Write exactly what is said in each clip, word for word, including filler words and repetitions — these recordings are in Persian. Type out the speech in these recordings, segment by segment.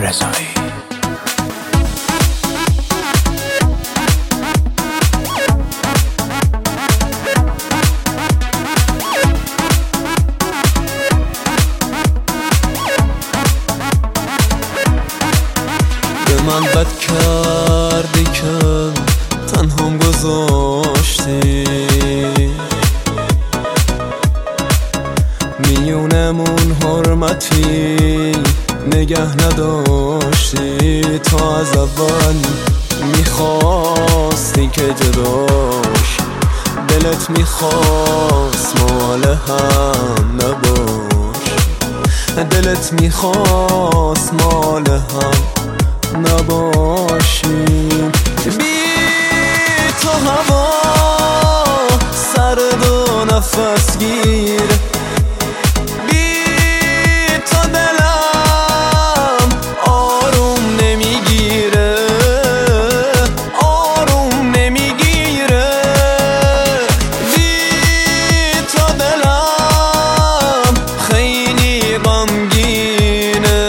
رضایی. به من بد کردی که تنهام گذاشتی، میونمون حرمتی نگه نداشتی. تا از اول میخواستی که جداش، دلت میخواست مال هم نباش، دلت میخواست مال هم نباشیم. بی تو هوا سرد و نفس گیر، بی تو دلم آروم نمیگیره، آروم نمیگیره. بی تو دلم خیلی غمگینه،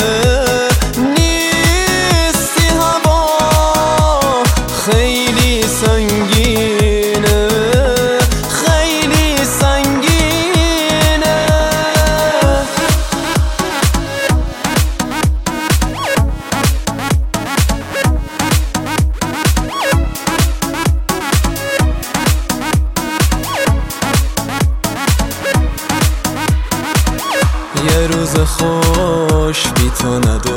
خیلی سنگینه، خیلی سنگینه. یه روز خوش بی تو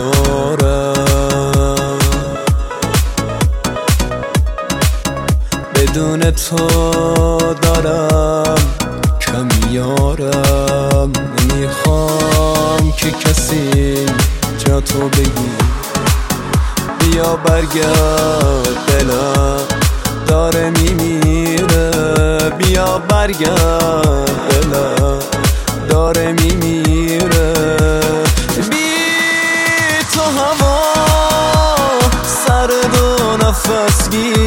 ندارم، بدون تو دارم کم یارم. نمیخوام که کسی جا تو بگی، بیا برگرد دلم داره میمیره، بیا برگرد دلم داره میمیره. بی تو هوا سرد و نفس گیر،